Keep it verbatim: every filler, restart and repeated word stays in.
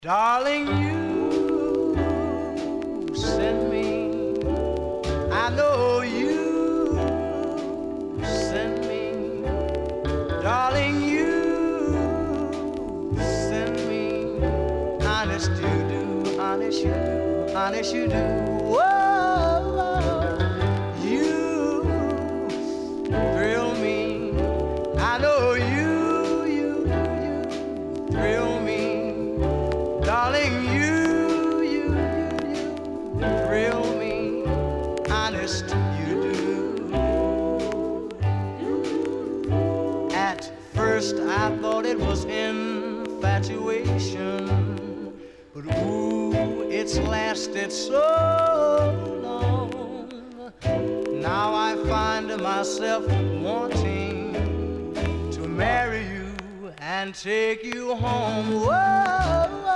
Darling, you send me, I know you send me. Darling, you send me. Honest you do, honest you do, honest you do. Whoa, you thrill me. I know you, you, you thrill me. Darling, you, you, you, you thrill me, honest you do. At first I thought it was infatuation, but ooh, it's lasted so long. Now I find myself wanting to marry you and take you home. Whoa.